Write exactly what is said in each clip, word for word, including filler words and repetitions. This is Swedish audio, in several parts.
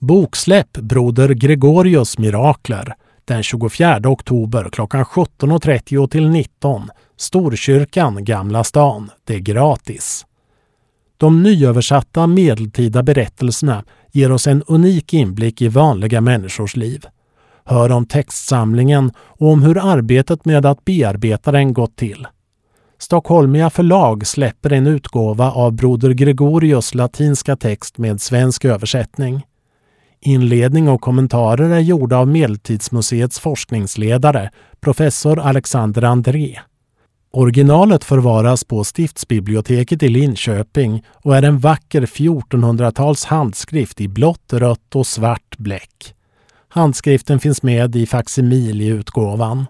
Boksläpp Broder Gregorius mirakler den tjugofjärde oktober klockan sjutton och trettio till nitton. Storkyrkan, Gamla stan. Det är gratis. De nyöversatta medeltida berättelserna ger oss en unik inblick i vanliga människors liv. Hör om textsamlingen och om hur arbetet med att bearbeta den gått till. Stockholmia förlag släpper en utgåva av Broder Gregorius latinska text med svensk översättning. Inledning och kommentarer är gjorda av Medeltidsmuseets forskningsledare, professor Alexander André. Originalet förvaras på Stiftsbiblioteket i Linköping och är en vacker fjortonhundratals handskrift i blått, rött och svart bläck. Handskriften finns med i faksimil i utgåvan.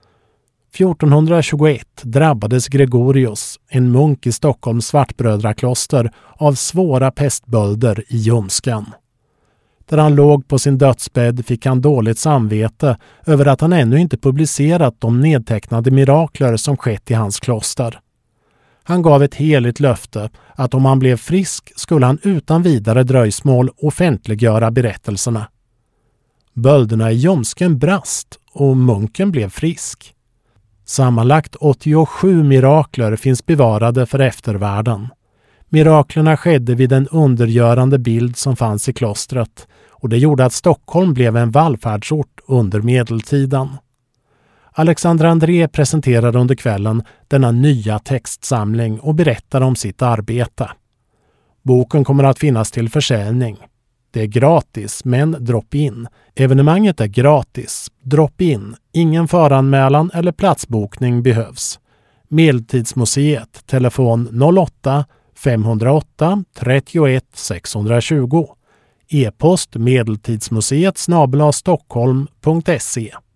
fjortonhundratjugoett drabbades Gregorius, en munk i Stockholms svartbrödrakloster, av svåra pestbölder i ljumsken. Där han låg på sin dödsbädd fick han dåligt samvete över att han ännu inte publicerat de nedtecknade mirakler som skett i hans kloster. Han gav ett heligt löfte att om han blev frisk skulle han utan vidare dröjsmål offentliggöra berättelserna. Bölderna i ljumsken brast och munken blev frisk. Sammanlagt åttiosju mirakler finns bevarade för eftervärlden. Miraklerna skedde vid en undergörande bild som fanns i klostret och det gjorde att Stockholm blev en vallfärdsort under medeltiden. Alexander André presenterade under kvällen denna nya textsamling och berättade om sitt arbete. Boken kommer att finnas till försäljning. Det är gratis men drop-in. Evenemanget är gratis. Drop-in. Ingen föranmälan eller platsbokning behövs. Medeltidsmuseet, telefon noll åtta fem noll åtta trettioett sexhundratjugo. E-post medeltidsmuseet snabel-a stockholm punkt se.